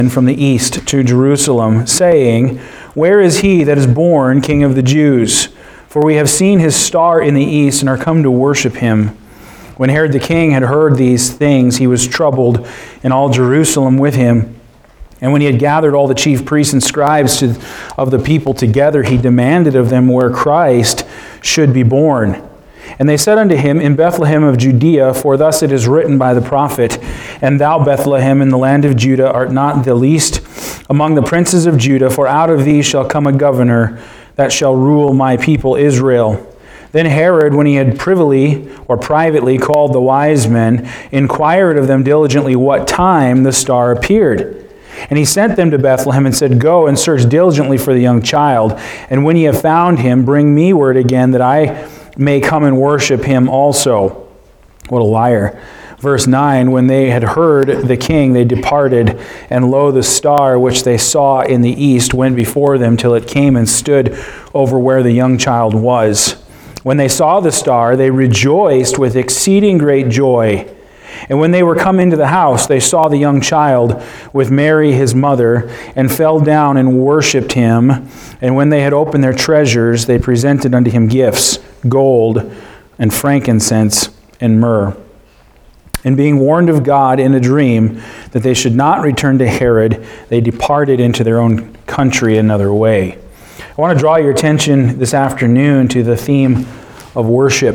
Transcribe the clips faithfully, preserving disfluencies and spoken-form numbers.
from the east to Jerusalem, saying, Where is he that is born King of the Jews? For we have seen his star in the east and are come to worship him. When Herod the king had heard these things, he was troubled, and all Jerusalem with him. And when he had gathered all the chief priests and scribes to, of the people together, he demanded of them where Christ should be born. And they said unto him, In Bethlehem of Judea, for thus it is written by the prophet, And thou, Bethlehem, in the land of Judah, art not the least among the princes of Judah, for out of thee shall come a governor that shall rule my people Israel. Then Herod, when he had privily or privately called the wise men, inquired of them diligently what time the star appeared. And he sent them to Bethlehem and said, Go and search diligently for the young child, and when ye have found him, bring me word again, that I may come and worship him also. What a liar. Verse nine, when they had heard the king, they departed, and lo, the star which they saw in the east went before them till it came and stood over where the young child was. When they saw the star, they rejoiced with exceeding great joy. And when they were come into the house, they saw the young child with Mary his mother, and fell down and worshipped him. And when they had opened their treasures, they presented unto him gifts, gold, and frankincense, and myrrh. And being warned of God in a dream that they should not return to Herod, they departed into their own country another way. I want to draw your attention this afternoon to the theme of worship.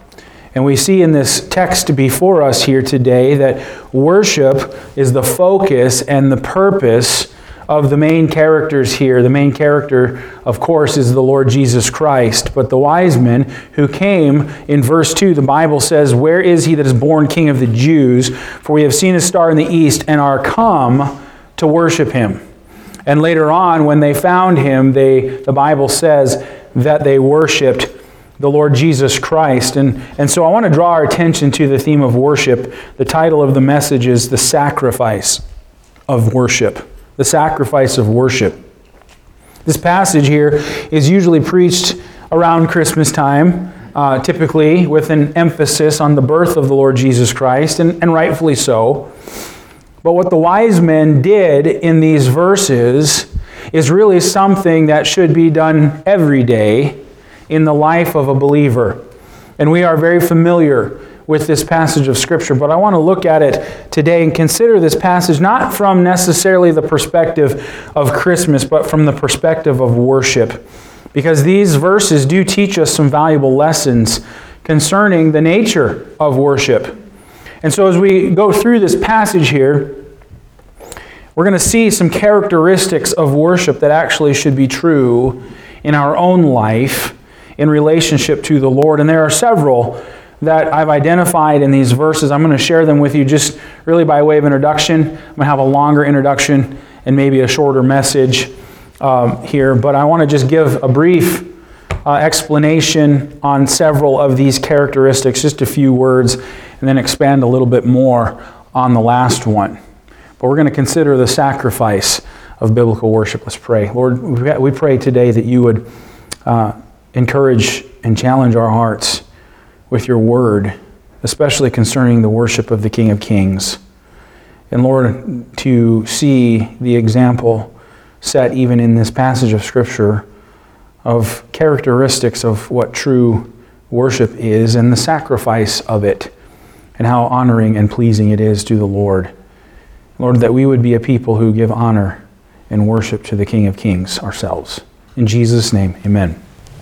And we see in this text before us here today that worship is the focus and the purpose of the main characters here. The main character, of course, is the Lord Jesus Christ. But the wise men who came, in verse two, the Bible says, Where is he that is born King of the Jews? For we have seen his star in the east and are come to worship him. And later on, when they found him, they, the Bible says that they worshiped the Lord Jesus Christ. And, and so I want to draw our attention to the theme of worship. The title of the message is The Sacrifice of Worship. The Sacrifice of Worship. This passage here is usually preached around Christmas time, uh, typically with an emphasis on the birth of the Lord Jesus Christ, and, and rightfully so. But what the wise men did in these verses is really something that should be done every day in the life of a believer. And we are very familiar with this passage of Scripture, but I want to look at it today and consider this passage not from necessarily the perspective of Christmas, but from the perspective of worship. Because these verses do teach us some valuable lessons concerning the nature of worship. And so as we go through this passage here, we're going to see some characteristics of worship that actually should be true in our own life in relationship to the Lord. And there are several that I've identified in these verses. I'm going to share them with you just really by way of introduction. I'm going to have a longer introduction and maybe a shorter message um, here, but I want to just give a brief uh, explanation on several of these characteristics, just a few words, and then expand a little bit more on the last one. But we're going to consider the sacrifice of biblical worship. Let's pray. Lord, we pray today that you would uh, encourage and challenge our hearts with your word, especially concerning the worship of the King of Kings. And Lord, to see the example set even in this passage of Scripture of characteristics of what true worship is and the sacrifice of it and how honoring and pleasing it is to the Lord. Lord, that we would be a people who give honor and worship to the King of Kings ourselves. In Jesus' name, amen.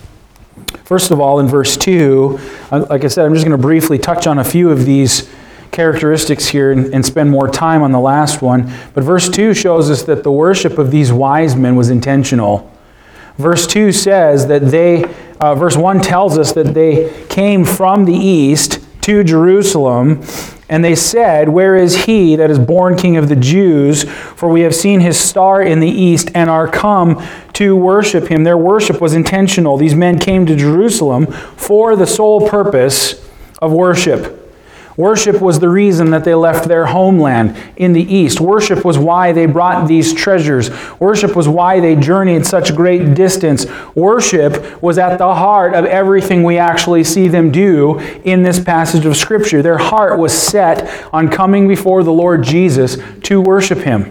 First of all, in verse two, like I said, I'm just going to briefly touch on a few of these characteristics here and, and spend more time on the last one. But verse two shows us that the worship of these wise men was intentional. Verse two says that they, uh, verse one tells us that they came from the east to Jerusalem, and they said, Where is he that is born King of the Jews? For we have seen his star in the east and are come to worship him. Their worship was intentional. These men came to Jerusalem for the sole purpose of worship. Worship was the reason that they left their homeland in the east. Worship was why they brought these treasures. Worship was why they journeyed such great distance. Worship was at the heart of everything we actually see them do in this passage of Scripture. Their heart was set on coming before the Lord Jesus to worship him.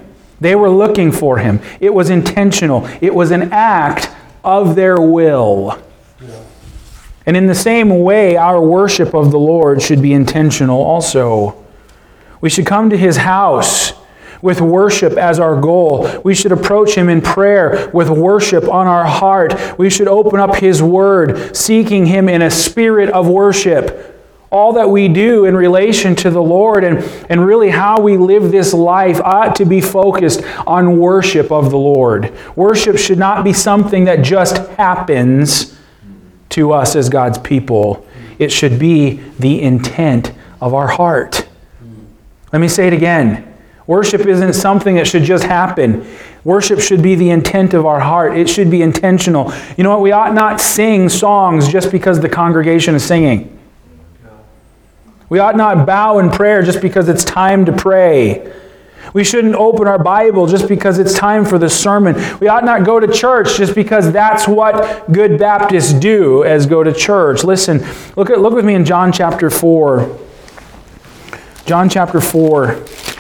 They were looking for him. It was intentional. It was an act of their will. Yeah. And in the same way, our worship of the Lord should be intentional also. We should come to his house with worship as our goal. We should approach him in prayer with worship on our heart. We should open up his word, seeking him in a spirit of worship. All that we do in relation to the Lord and, and really how we live this life ought to be focused on worship of the Lord. Worship should not be something that just happens to us as God's people. It should be the intent of our heart. Let me say it again. Worship isn't something that should just happen. Worship should be the intent of our heart. It should be intentional. You know what? We ought not sing songs just because the congregation is singing. We ought not bow in prayer just because it's time to pray. We shouldn't open our Bible just because it's time for the sermon. We ought not go to church just because that's what good Baptists do, as go to church. Listen, look at look with me in John chapter four. John chapter four.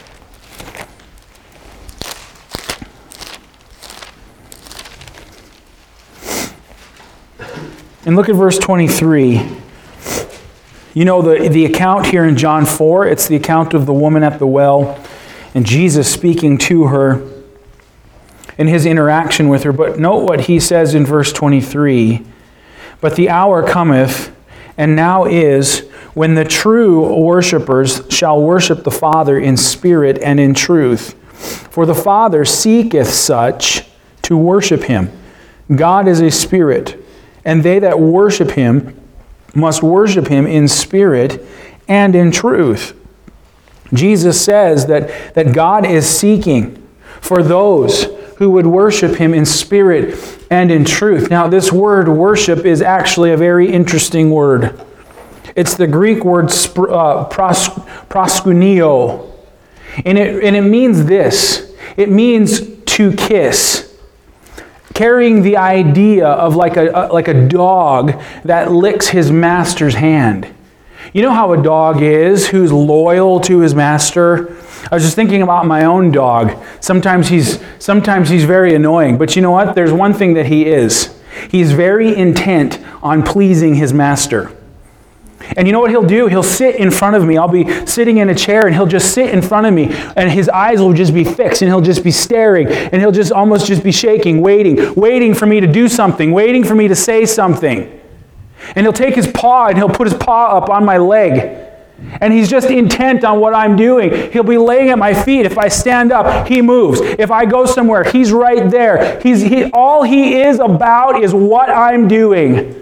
And look at verse twenty-three. You know the, the account here in John four, it's the account of the woman at the well and Jesus speaking to her and his interaction with her. But note what he says in verse twenty-three. But the hour cometh, and now is, when the true worshipers shall worship the Father in spirit and in truth. For the Father seeketh such to worship him. God is a spirit, and they that worship him must worship him in spirit and in truth. Jesus says that, that God is seeking for those who would worship him in spirit and in truth. Now, this word worship is actually a very interesting word. It's the Greek word uh, pros, proskuneo. And it, and it means this. It means to kiss. Carrying the idea of like a, like a dog that licks his master's hand. You know how a dog is who's loyal to his master? I was just thinking about my own dog. Sometimes he's, sometimes he's very annoying, but you know what? There's one thing that he is. He's very intent on pleasing his master. And you know what he'll do? He'll sit in front of me. I'll be sitting in a chair and he'll just sit in front of me and his eyes will just be fixed and he'll just be staring and he'll just almost just be shaking, waiting, waiting for me to do something, waiting for me to say something. And he'll take his paw and he'll put his paw up on my leg. And he's just intent on what I'm doing. He'll be laying at my feet. If I stand up, he moves. If I go somewhere, he's right there. He's, he, all he is about is what I'm doing.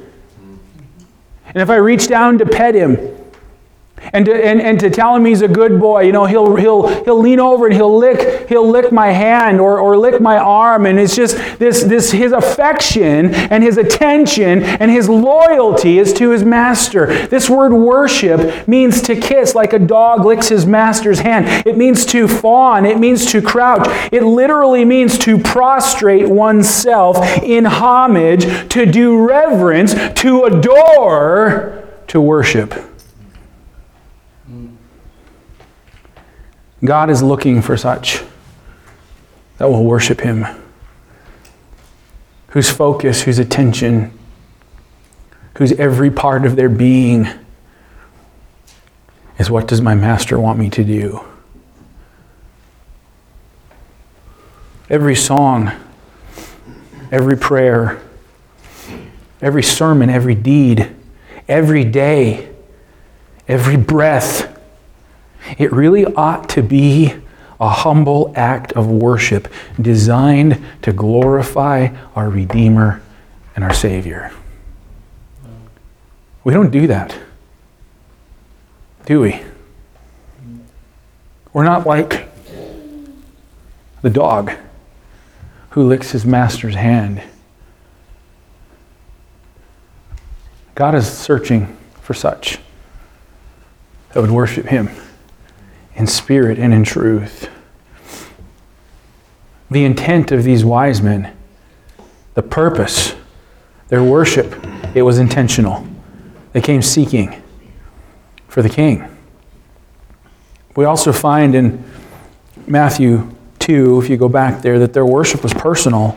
And if I reach down to pet him and to, and, and to tell him he's a good boy, you know, he'll he'll he'll lean over and he'll lick he'll lick my hand or, or lick my arm, and it's just this this his affection and his attention and his loyalty is to his master. This word worship means to kiss like a dog licks his master's hand. It means to fawn. It means to crouch. It literally means to prostrate oneself in homage, to do reverence, to adore, to worship. God is looking for such that will worship him, whose focus, whose attention, whose every part of their being is, what does my master want me to do? Every song, every prayer, every sermon, every deed, every day, every breath, it really ought to be a humble act of worship designed to glorify our Redeemer and our Savior. We don't do that, do we? We're not like the dog who licks his master's hand. God is searching for such that would worship him in spirit and in truth. The intent of these wise men, the purpose, their worship, it was intentional. They came seeking for the King. We also find in Matthew two, if you go back there, that their worship was personal.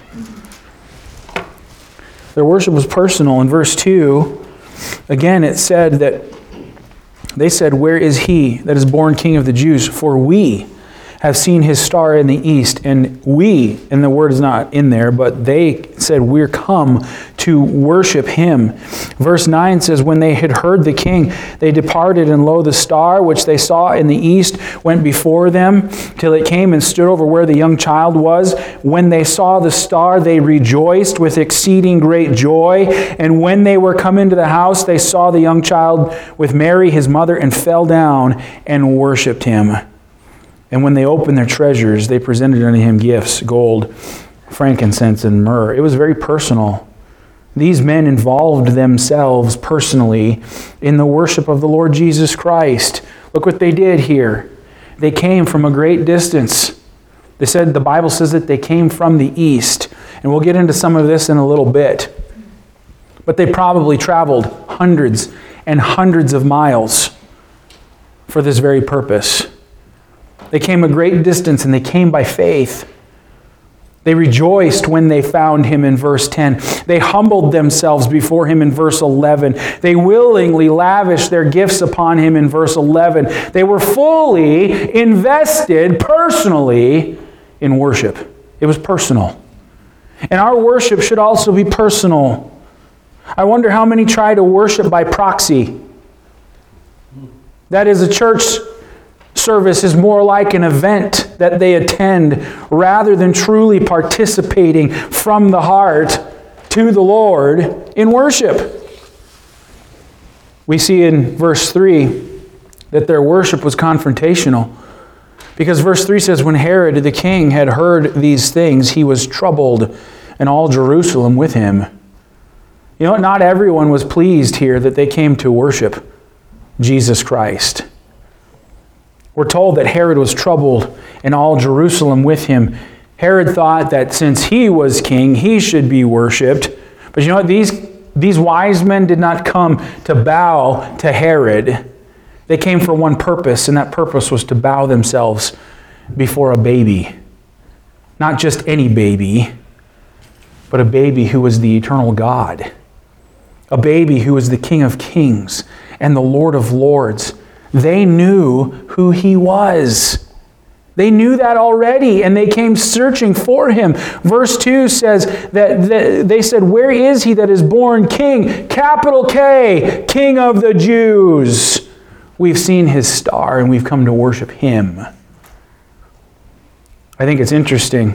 Their worship was personal. In verse two, again, it said that they said, "Where is he that is born King of the Jews? For we have seen his star in the east." And we, and the word is not in there, but they said, "We're come to worship him." Verse nine says, "When they had heard the king, they departed, and lo, the star which they saw in the east went before them, till it came and stood over where the young child was. When they saw the star, they rejoiced with exceeding great joy. And when they were come into the house, they saw the young child with Mary his mother, and fell down and worshipped him. And when they opened their treasures, they presented unto him gifts, gold, frankincense, and myrrh." It was very personal. These men involved themselves personally in the worship of the Lord Jesus Christ. Look what they did here. They came from a great distance. They said, the Bible says that they came from the east. And we'll get into some of this in a little bit. But they probably traveled hundreds and hundreds of miles for this very purpose. They came a great distance, and they came by faith. They rejoiced when they found him in verse ten. They humbled themselves before him in verse eleven. They willingly lavished their gifts upon him in verse eleven. They were fully invested personally in worship. It was personal. And our worship should also be personal. I wonder how many try to worship by proxy. That is, a church service is more like an event that they attend rather than truly participating from the heart to the Lord in worship. We see in verse three that their worship was confrontational, because verse three says, "When Herod the king had heard these things, he was troubled, and all Jerusalem with him." You know, not everyone was pleased here that they came to worship Jesus Christ. We're told that Herod was troubled, and all Jerusalem with him. Herod thought that since he was king, he should be worshipped. But you know what? These, these wise men did not come to bow to Herod. They came for one purpose, and that purpose was to bow themselves before a baby. Not just any baby, but a baby who was the eternal God. A baby who was the King of Kings and the Lord of Lords. They knew who he was. They knew that already, and they came searching for him. Verse two says that they said, "Where is he that is born King?" Capital K, King of the Jews. We've seen his star, and we've come to worship him. I think it's interesting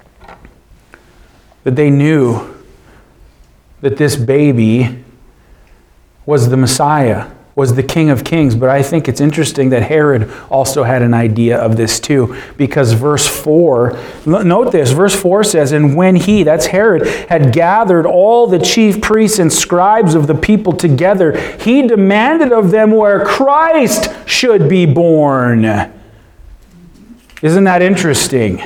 that they knew that this baby was the Messiah, was the King of Kings. But I think it's interesting that Herod also had an idea of this too, because verse four, note this, verse four says, "And when he," that's Herod, "had gathered all the chief priests and scribes of the people together, he demanded of them where Christ should be born." Isn't that interesting?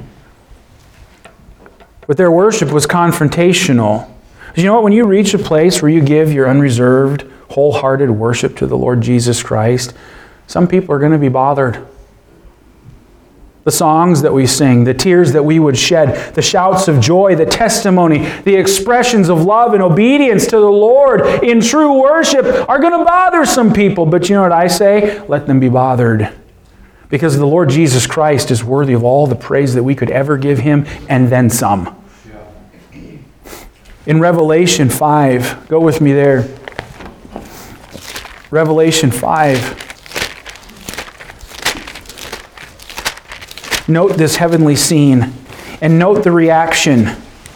But their worship was confrontational. You know what? When you reach a place where you give your unreserved, wholehearted worship to the Lord Jesus Christ, some people are going to be bothered. The songs that we sing, the tears that we would shed, the shouts of joy, the testimony, the expressions of love and obedience to the Lord in true worship are going to bother some people. But you know what I say? Let them be bothered. Because the Lord Jesus Christ is worthy of all the praise that we could ever give him, and then some. In Revelation five, go with me there. Revelation five. Note this heavenly scene, and note the reaction.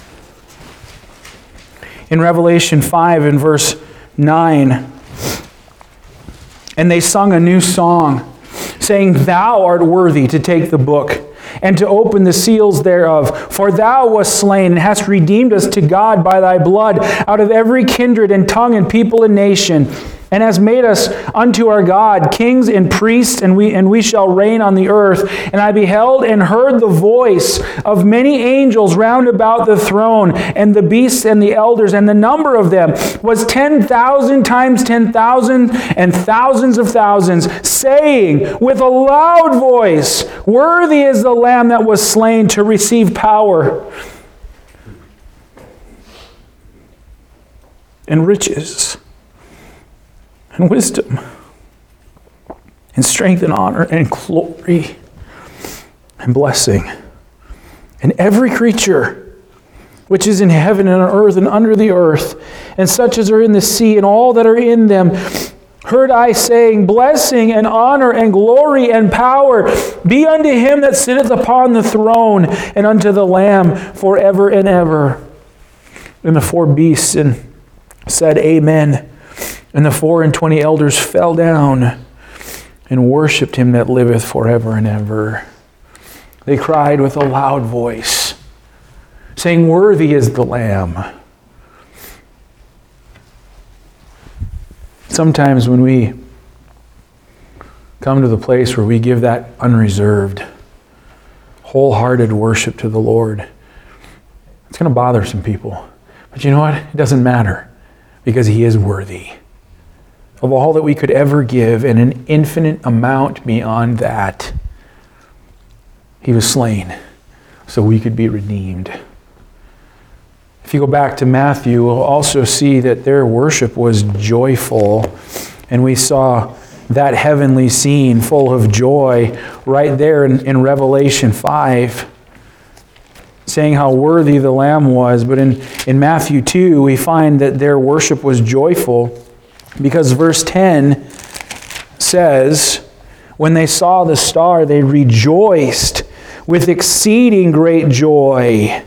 In Revelation five, in verse nine, "And they sung a new song, saying, Thou art worthy to take the book, and to open the seals thereof. For thou wast slain, and hast redeemed us to God by thy blood, out of every kindred and tongue and people and nation, and has made us unto our God kings and priests, and we and we shall reign on the earth. And I beheld and heard the voice of many angels round about the throne, and the beasts and the elders, and the number of them was ten thousand times ten thousand, and thousands of thousands, saying with a loud voice, Worthy is the Lamb that was slain to receive power and riches and wisdom and strength and honor and glory and blessing. And every creature which is in heaven and on earth and under the earth, and such as are in the sea and all that are in them, heard I saying, Blessing and honor and glory and power be unto him that sitteth upon the throne and unto the Lamb forever and ever. And the four beasts and said, Amen. And the four and twenty elders fell down and worshipped him that liveth forever and ever. They cried with a loud voice, saying, Worthy is the Lamb. Sometimes when we come to the place where we give that unreserved, wholehearted worship to the Lord, it's going to bother some people. But you know what? It doesn't matter, because he is worthy of all that we could ever give, and an infinite amount beyond that. He was slain so we could be redeemed. If you go back to Matthew, we'll also see that their worship was joyful, and we saw that heavenly scene full of joy right there in, in Revelation five, saying how worthy the Lamb was. But in, in Matthew two, we find that their worship was joyful, because verse ten says, When they saw the star, they rejoiced with exceeding great joy.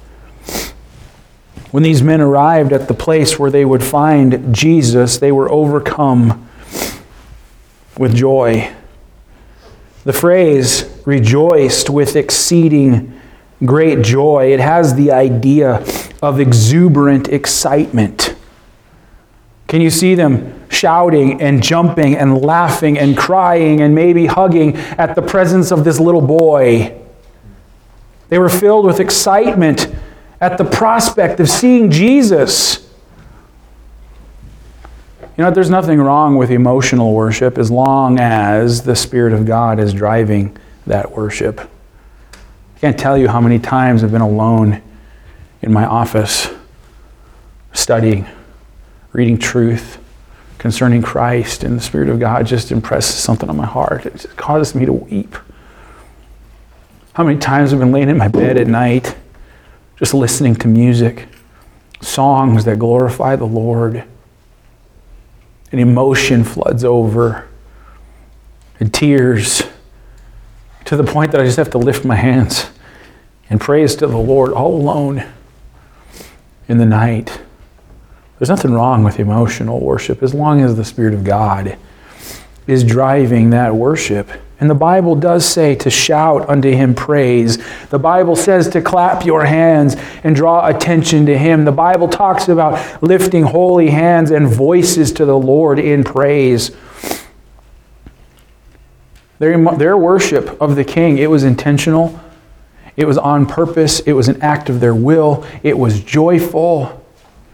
When these men arrived at the place where they would find Jesus, they were overcome with joy. The phrase, rejoiced with exceeding great joy, it has the idea of exuberant excitement. Can you see them shouting and jumping and laughing and crying and maybe hugging at the presence of this little boy? They were filled with excitement at the prospect of seeing Jesus. You know, there's nothing wrong with emotional worship as long as the Spirit of God is driving that worship. I can't tell you how many times I've been alone in my office studying, reading truth concerning Christ, and the Spirit of God just impresses something on my heart. It just causes me to weep. How many times I've been laying in my bed at night just listening to music, songs that glorify the Lord, and emotion floods over, and tears, to the point that I just have to lift my hands and praise to the Lord all alone in the night. There's nothing wrong with emotional worship as long as the Spirit of God is driving that worship. And the Bible does say to shout unto him praise. The Bible says to clap your hands and draw attention to him. The Bible talks about lifting holy hands and voices to the Lord in praise. Their, their worship of the King, it was intentional. It was on purpose. It was an act of their will. It was joyful.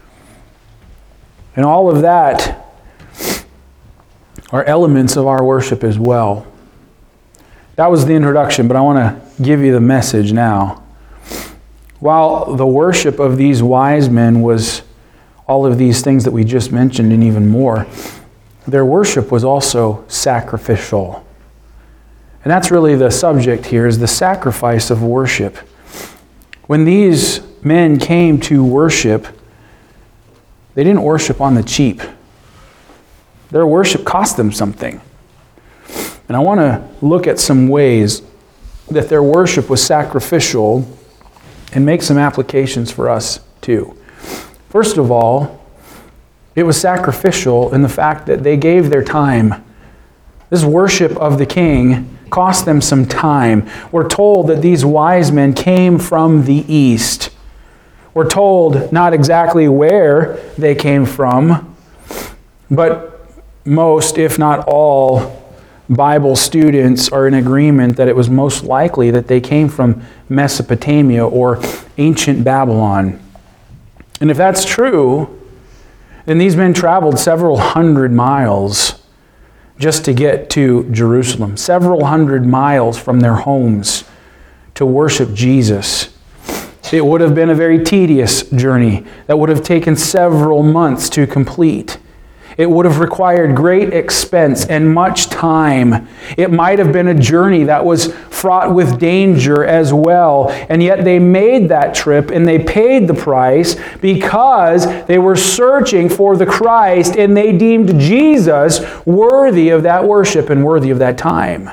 And all of that are elements of our worship as well. That was the introduction, but I want to give you the message now. While the worship of these wise men was all of these things that we just mentioned and even more, their worship was also sacrificial. And that's really the subject here, is the sacrifice of worship. When these men came to worship, they didn't worship on the cheap. Their worship cost them something. And I want to look at some ways that their worship was sacrificial and make some applications for us too. First of all, it was sacrificial in the fact that they gave their time. This worship of the King cost them some time. We're told that these wise men came from the east. We're told not exactly where they came from, but most, if not all, Bible students are in agreement that it was most likely that they came from Mesopotamia or ancient Babylon. And if that's true, then these men traveled several hundred miles just to get to Jerusalem, several hundred miles from their homes to worship Jesus. It would have been a very tedious journey that would have taken several months to complete. It would have required great expense and much time. It might have been a journey that was fraught with danger as well. And yet they made that trip and they paid the price because they were searching for the Christ and they deemed Jesus worthy of that worship and worthy of that time.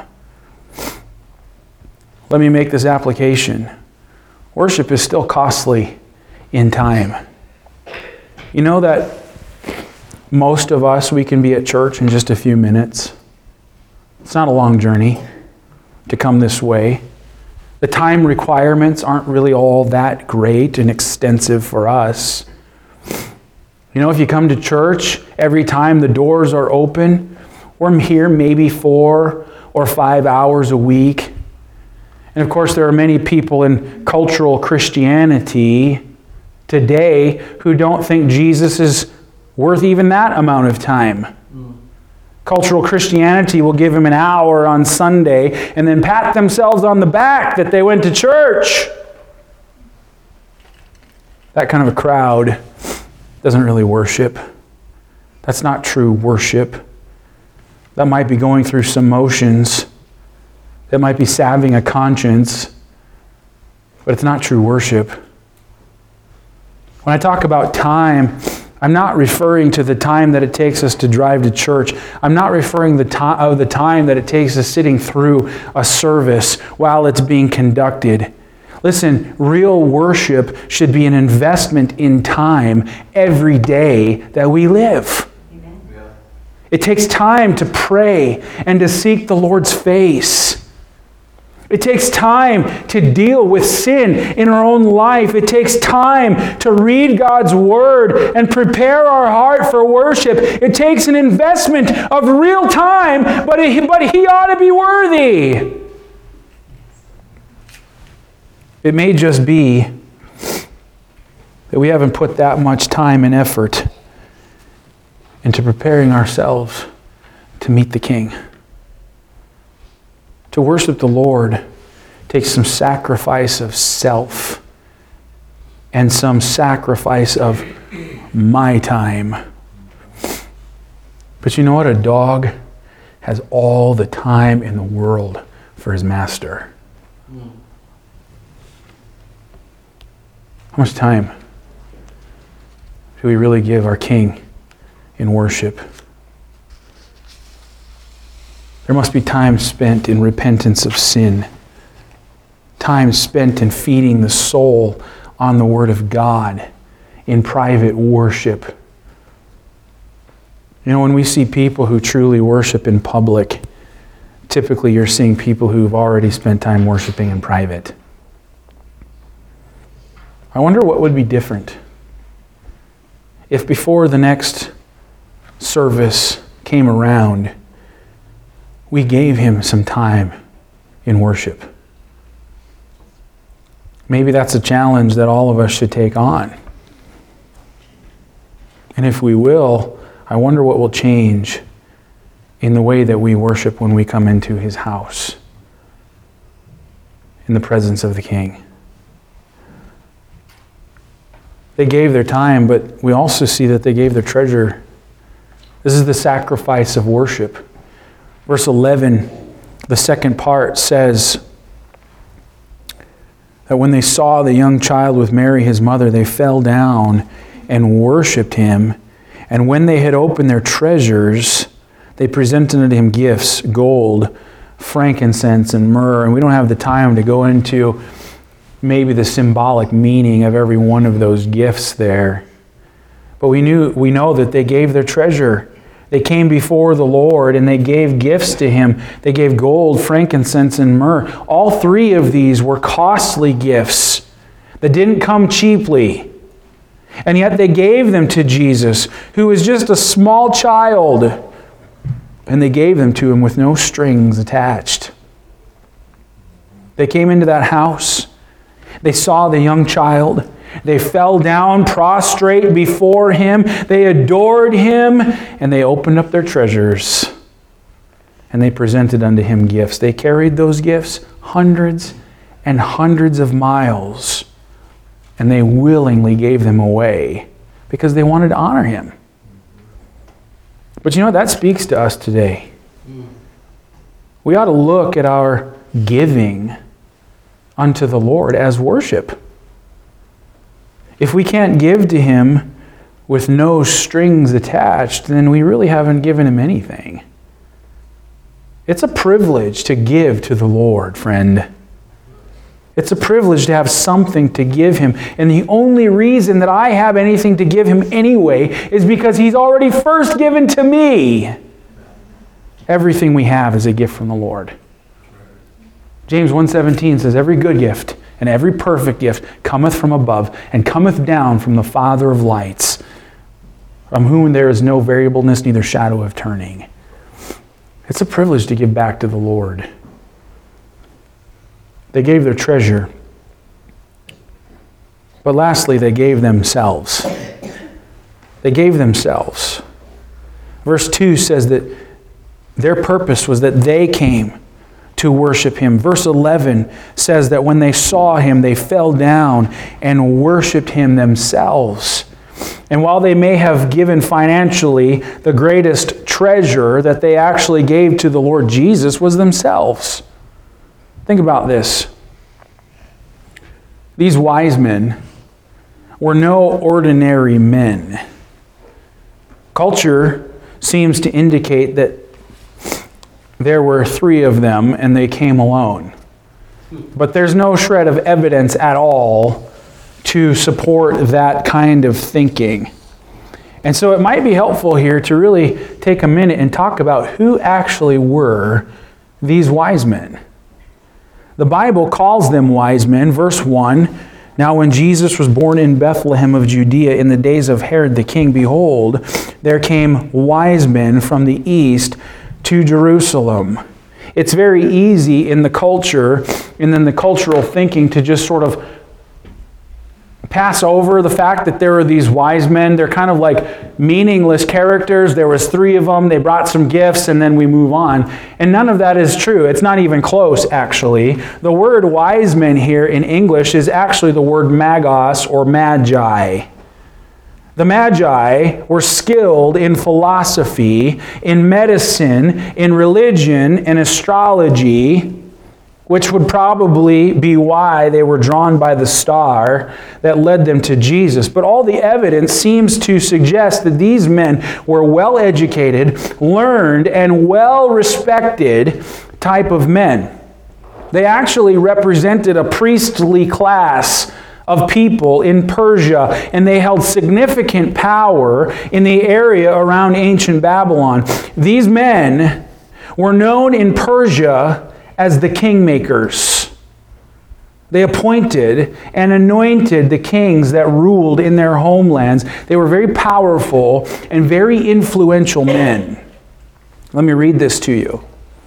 Let me make this application. Worship is still costly in time. You know that most of us, we can be at church in just a few minutes. It's not a long journey to come this way. The time requirements aren't really all that great and extensive for us. You know, if you come to church, every time the doors are open, we're here maybe four or five hours a week. And of course, there are many people in cultural Christianity today who don't think Jesus is worth even that amount of time. Mm. Cultural Christianity will give him an hour on Sunday and then pat themselves on the back that they went to church. That kind of a crowd doesn't really worship. That's not true worship. That might be going through some motions. That might be salving a conscience. But it's not true worship. When I talk about time, I'm not referring to the time that it takes us to drive to church. I'm not referring to the, to- uh, the time that it takes us sitting through a service while it's being conducted. Listen, real worship should be an investment in time every day that we live. Amen. Yeah. It takes time to pray and to seek the Lord's face. It takes time to deal with sin in our own life. It takes time to read God's Word and prepare our heart for worship. It takes an investment of real time, but, it, but He ought to be worthy. It may just be that we haven't put that much time and effort into preparing ourselves to meet the King. To worship the Lord takes some sacrifice of self and some sacrifice of my time. But you know what? A dog has all the time in the world for his master. How much time do we really give our King in worship? There must be time spent in repentance of sin. Time spent in feeding the soul on the Word of God in private worship. You know, when we see people who truly worship in public, typically you're seeing people who've already spent time worshiping in private. I wonder what would be different if before the next service came around, we gave Him some time in worship. Maybe that's a challenge that all of us should take on. And if we will, I wonder what will change in the way that we worship when we come into His house in the presence of the King. They gave their time, but we also see that they gave their treasure. This is the sacrifice of worship. Verse eleven, the second part says that when they saw the young child with Mary his mother, they fell down and worshipped Him. And when they had opened their treasures, they presented unto Him gifts, gold, frankincense, and myrrh. And we don't have the time to go into maybe the symbolic meaning of every one of those gifts there. But we knew we know that they gave their treasure. They came before the Lord and they gave gifts to Him. They gave gold, frankincense, and myrrh. All three of these were costly gifts that didn't come cheaply. And yet they gave them to Jesus, who was just a small child, And they gave them to him with no strings attached. They came into that house. They saw the young child. They fell down prostrate before him. They adored him. And they opened up their treasures. And they presented unto him gifts. They carried those gifts hundreds and hundreds of miles. And they willingly gave them away because they wanted to honor him. But you know, that speaks to us today. We ought to look at our giving unto the Lord as worship. If we can't give to him with no strings attached, then we really haven't given him anything. It's a privilege to give to the Lord, friend. It's a privilege to have something to give him. And the only reason that I have anything to give him anyway is because he's already first given to me. Everything we have is a gift from the Lord. James one seventeen says, every good gift and every perfect gift cometh from above and cometh down from the Father of lights, from whom there is no variableness, neither shadow of turning. It's a privilege to give back to the Lord. They gave their treasure. But lastly, they gave themselves. They gave themselves. Verse two says that their purpose was that they came to worship him. Verse eleven says that when they saw him, they fell down and worshiped him themselves. And while they may have given financially, the greatest treasure that they actually gave to the Lord Jesus was themselves. Think about this. These wise men were no ordinary men. Culture seems to indicate that there were three of them and they came alone. But there's no shred of evidence at all to support that kind of thinking. And so it might be helpful here to really take a minute and talk about who actually were these wise men. The Bible calls them wise men. Verse one, now when Jesus was born in Bethlehem of Judea in the days of Herod the king, behold, there came wise men from the east to Jerusalem. It's very easy in the culture and in the cultural thinking to just sort of pass over the fact that there were these wise men. They're kind of like meaningless characters. There was three of them. They brought some gifts and then we move on. And none of that is true. It's not even close, actually. The word wise men here in English is actually the word magos or magi. The Magi were skilled in philosophy, in medicine, in religion, and astrology, which would probably be why they were drawn by the star that led them to Jesus. But all the evidence seems to suggest that these men were well-educated, learned, and well-respected type of men. They actually represented a priestly class of people in Persia, and they held significant power in the area around ancient Babylon. These men were known in Persia as the kingmakers. They appointed and anointed the kings that ruled in their homelands. They were very powerful and very influential men. Let me read this to you.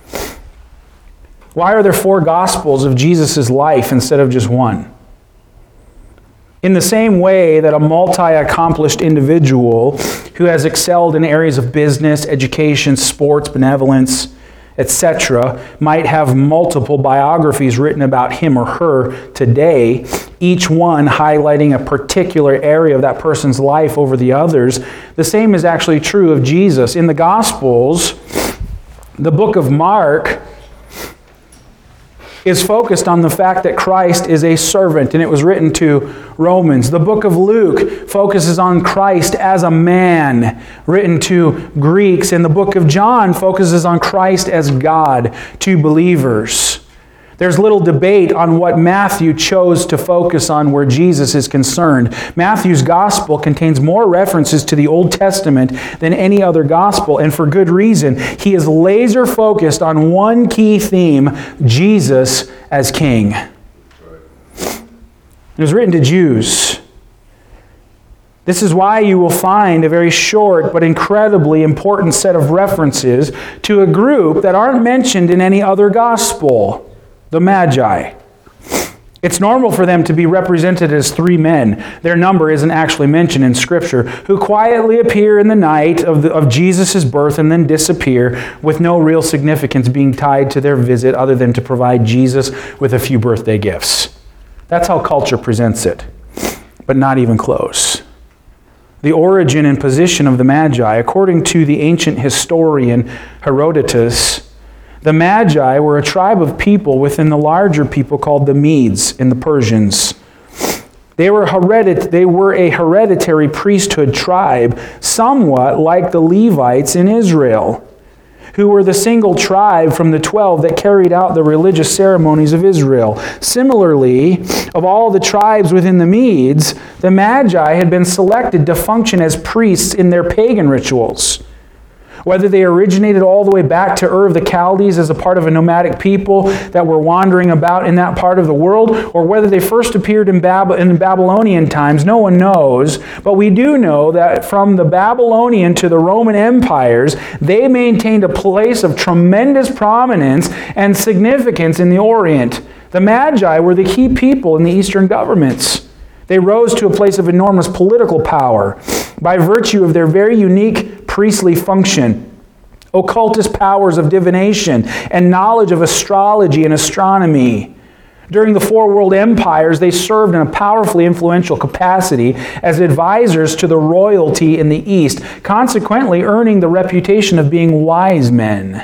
Why are there four gospels of Jesus' life instead of just one? In the same way that a multi-accomplished individual who has excelled in areas of business, education, sports, benevolence, et cetera, might have multiple biographies written about him or her today, each one highlighting a particular area of that person's life over the others. The same is actually true of Jesus. In the Gospels, the book of Mark is focused on the fact that Christ is a servant, and it was written to Romans. The book of Luke focuses on Christ as a man, written to Greeks, and the book of John focuses on Christ as God to believers. There's little debate on what Matthew chose to focus on where Jesus is concerned. Matthew's gospel contains more references to the Old Testament than any other gospel, and for good reason. He is laser focused on one key theme: Jesus as King. It was written to Jews. This is why you will find a very short but incredibly important set of references to a group that aren't mentioned in any other gospel, the Magi. It's normal for them to be represented as three men. Their number isn't actually mentioned in Scripture, who quietly appear in the night of, the, of Jesus' birth and then disappear with no real significance being tied to their visit other than to provide Jesus with a few birthday gifts. That's how culture presents it, but not even close. The origin and position of the Magi, according to the ancient historian Herodotus, the Magi were a tribe of people within the larger people called the Medes and the Persians. They were, heredit- they were a hereditary priesthood tribe, somewhat like the Levites in Israel, who were the single tribe from the twelve that carried out the religious ceremonies of Israel. Similarly, of all the tribes within the Medes, the Magi had been selected to function as priests in their pagan rituals. Whether they originated all the way back to Ur of the Chaldees as a part of a nomadic people that were wandering about in that part of the world, or whether they first appeared in, Bab- in Babylonian times, no one knows. But we do know that from the Babylonian to the Roman empires, they maintained a place of tremendous prominence and significance in the Orient. The Magi were the key people in the Eastern governments. They rose to a place of enormous political power by virtue of their very unique priestly function, occultist powers of divination, and knowledge of astrology and astronomy. During the four world empires, they served in a powerfully influential capacity as advisors to the royalty in the East, consequently earning the reputation of being wise men.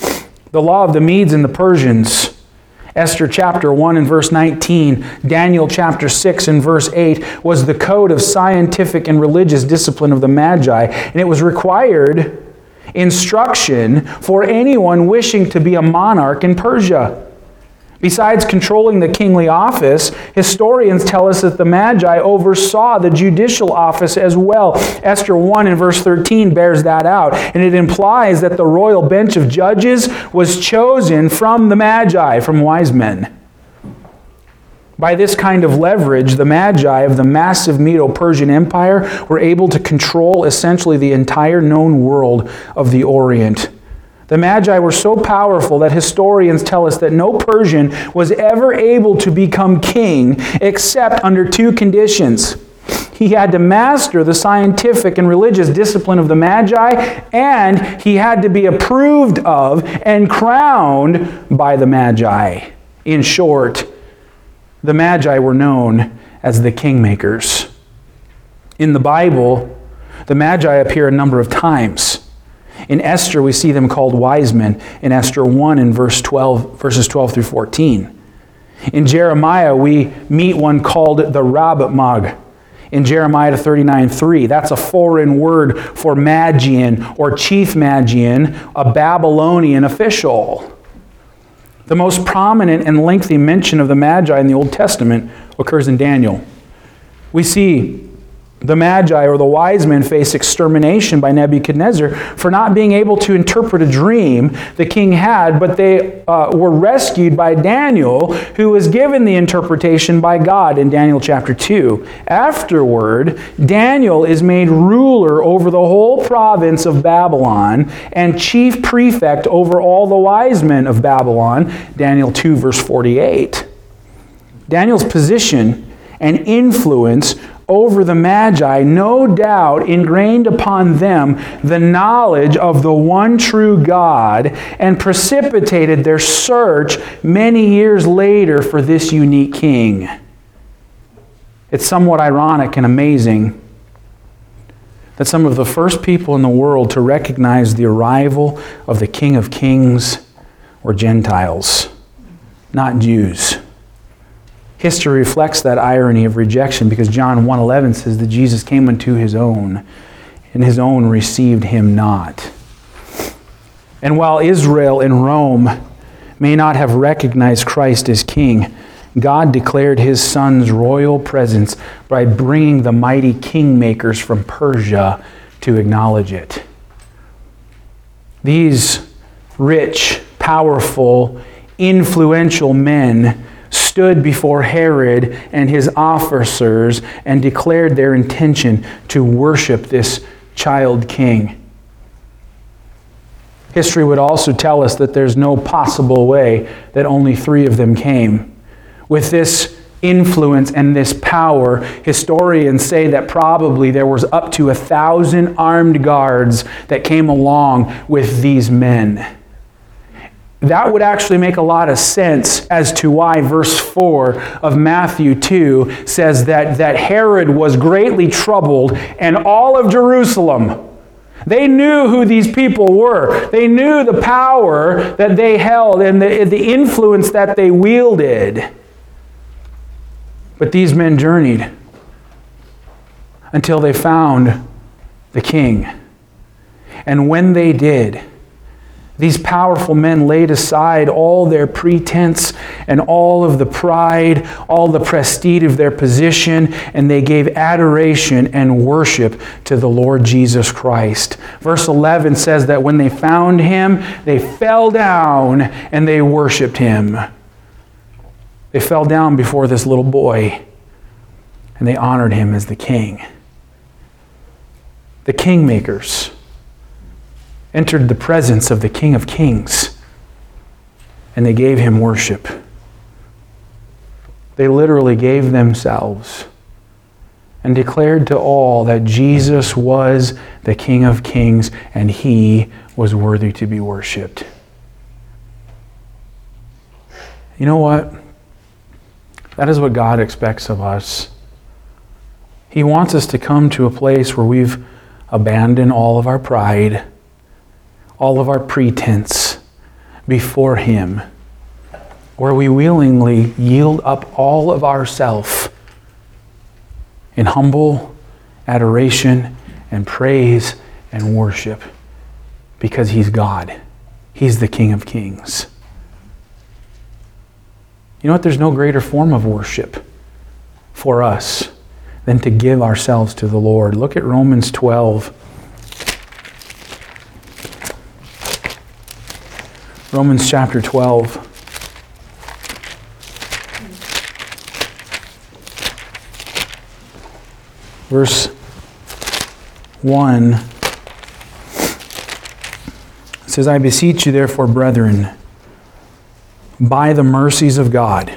The law of the Medes and the Persians, Esther chapter one and verse nineteen, Daniel chapter six and verse eight, was the code of scientific and religious discipline of the Magi, and it was required instruction for anyone wishing to be a monarch in Persia. Besides controlling the kingly office, historians tell us that the Magi oversaw the judicial office as well. Esther one and verse thirteen bears that out, and it implies that the royal bench of judges was chosen from the Magi, from wise men. By this kind of leverage, the Magi of the massive Medo-Persian Empire were able to control essentially the entire known world of the Orient. The Magi were so powerful that historians tell us that no Persian was ever able to become king except under two conditions. He had to master the scientific and religious discipline of the Magi, and he had to be approved of and crowned by the Magi. In short, the Magi were known as the kingmakers. In the Bible, the Magi appear a number of times. In Esther, we see them called wise men in Esther one and verse twelve, verses twelve through fourteen. In Jeremiah, we meet one called the Rab-Mag. In Jeremiah thirty-nine three, that's a foreign word for Magian or chief Magian, a Babylonian official. The most prominent and lengthy mention of the Magi in the Old Testament occurs in Daniel. We see the Magi, or the wise men, face extermination by Nebuchadnezzar for not being able to interpret a dream the king had, but they uh, were rescued by Daniel, who was given the interpretation by God in Daniel chapter two. Afterward, Daniel is made ruler over the whole province of Babylon and chief prefect over all the wise men of Babylon, Daniel two verse forty-eight. Daniel's position and influence over the Magi no doubt ingrained upon them the knowledge of the one true God and precipitated their search many years later for this unique king. It's somewhat ironic and amazing that some of the first people in the world to recognize the arrival of the King of Kings were Gentiles, not Jews. History reflects that irony of rejection because John one eleven says that Jesus came unto his own, and his own received him not. And while Israel and Rome may not have recognized Christ as king, God declared his son's royal presence by bringing the mighty kingmakers from Persia to acknowledge it. These rich, powerful, influential men stood stood before Herod and his officers and declared their intention to worship this child king. History would also tell us that there's no possible way that only three of them came. With this influence and this power, historians say that probably there was up to a thousand armed guards that came along with these men. That would actually make a lot of sense as to why verse four of Matthew two says that, that Herod was greatly troubled and all of Jerusalem. They knew who these people were. They knew the power that they held and the, the influence that they wielded. But these men journeyed until they found the king. And when they did, these powerful men laid aside all their pretense and all of the pride, all the prestige of their position, and they gave adoration and worship to the Lord Jesus Christ. Verse eleven says that when they found him, they fell down and they worshiped him. They fell down before this little boy and they honored him as the king. The kingmakers entered the presence of the King of Kings, and they gave him worship. They literally gave themselves and declared to all that Jesus was the King of Kings and he was worthy to be worshiped. You know what? That is what God expects of us. He wants us to come to a place where we've abandoned all of our pride, all of our pretense before him, where we willingly yield up all of ourself in humble adoration and praise and worship because he's God. He's the King of Kings. You know what? There's no greater form of worship for us than to give ourselves to the Lord. Look at Romans twelve. Romans chapter twelve. Verse one. It says, I beseech you therefore, brethren, by the mercies of God,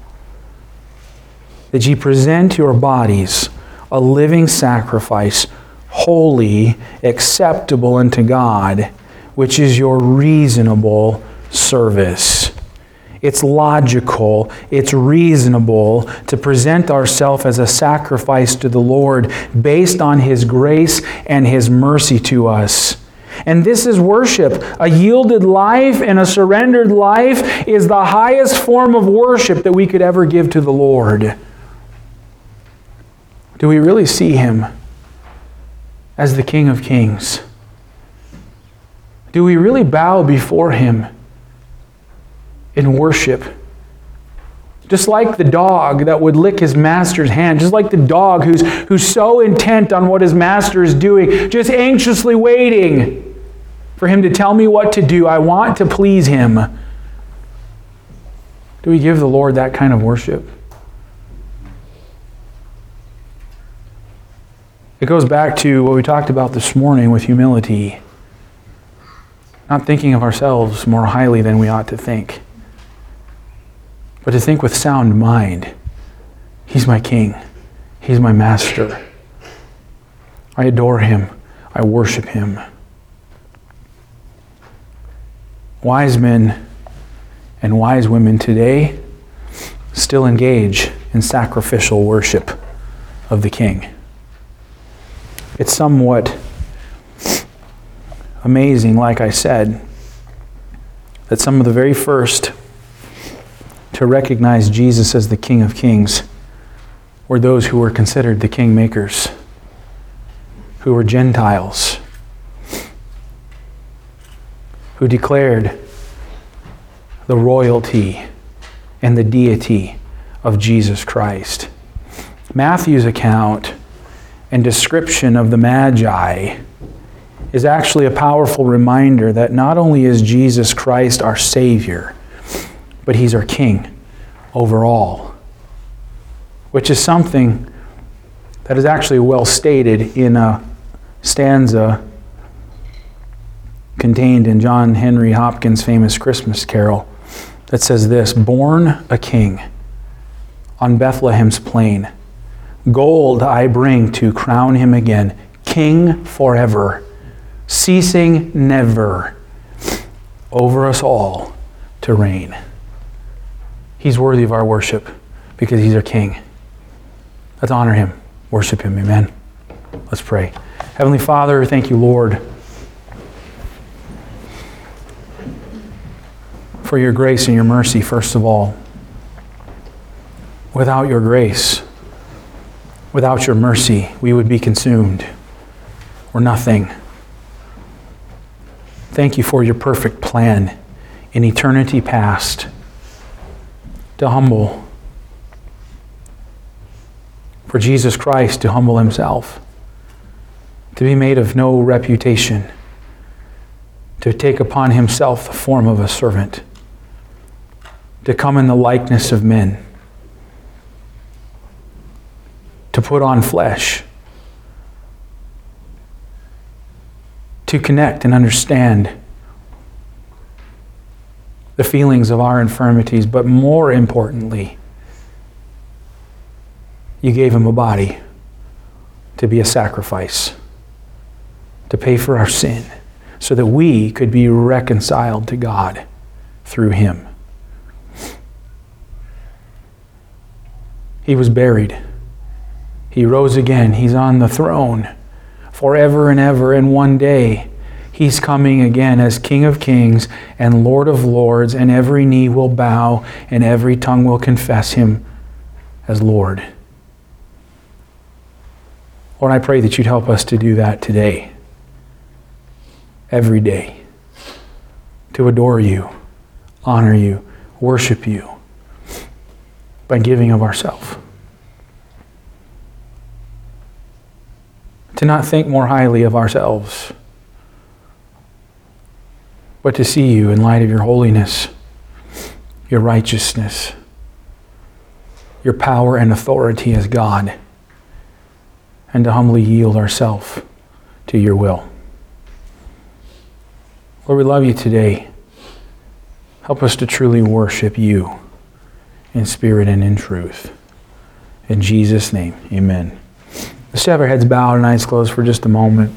that ye present your bodies a living sacrifice, holy, acceptable unto God, which is your reasonable service. It's logical, it's reasonable to present ourselves as a sacrifice to the Lord based on his grace and his mercy to us. And this is worship. A yielded life and a surrendered life is the highest form of worship that we could ever give to the Lord. Do we really see him as the King of Kings? Do we really bow before him in worship? Just like the dog that would lick his master's hand, just like the dog who's, who's so intent on what his master is doing, just anxiously waiting for him to tell me what to do. I want to please him. Do we give the Lord that kind of worship? It goes back to what we talked about this morning with humility. Not thinking of ourselves more highly than we ought to think, but to think with sound mind. He's my King. He's my Master. I adore him. I worship him. Wise men and wise women today still engage in sacrificial worship of the King. It's somewhat amazing, like I said, that some of the very first to recognize Jesus as the King of Kings were those who were considered the kingmakers, who were Gentiles, who declared the royalty and the deity of Jesus Christ. Matthew's account and description of the Magi is actually a powerful reminder that not only is Jesus Christ our Savior, but he's our King over all, which is something that is actually well stated in a stanza contained in John Henry Hopkins' famous Christmas carol that says this: "Born a king on Bethlehem's plain, gold I bring to crown him again, king forever, ceasing never, over us all to reign." He's worthy of our worship because he's our king. Let's honor him, worship him, amen. Let's pray. Heavenly Father, thank you, Lord, for your grace and your mercy, first of all. Without your grace, without your mercy, we would be consumed. We're nothing. Thank you for your perfect plan in eternity past to humble, for Jesus Christ to humble himself, to be made of no reputation, to take upon himself the form of a servant, to come in the likeness of men, to put on flesh, to connect and understand the feelings of our infirmities, but more importantly, you gave him a body to be a sacrifice, to pay for our sin, so that we could be reconciled to God through him. He was buried. He rose again. He's on the throne forever and ever, and one day he's coming again as King of Kings and Lord of Lords, and every knee will bow and every tongue will confess him as Lord. Lord, I pray that you'd help us to do that today, every day, to adore you, honor you, worship you by giving of ourselves. To not think more highly of ourselves, but to see you in light of your holiness, your righteousness, your power and authority as God, and to humbly yield ourselves to your will. Lord, we love you today. Help us to truly worship you in spirit and in truth. In Jesus' name, amen. Let's have our heads bowed and eyes closed for just a moment.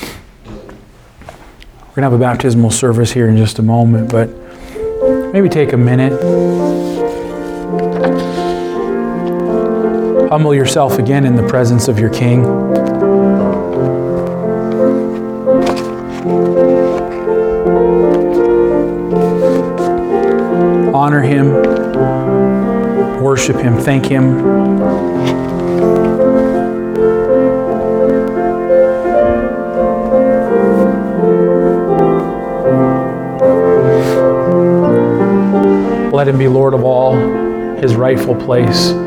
We're going to have a baptismal service here in just a moment, but maybe take a minute. Humble yourself again in the presence of your King. Honor him, worship him, thank him. Let him be Lord of all, his rightful place.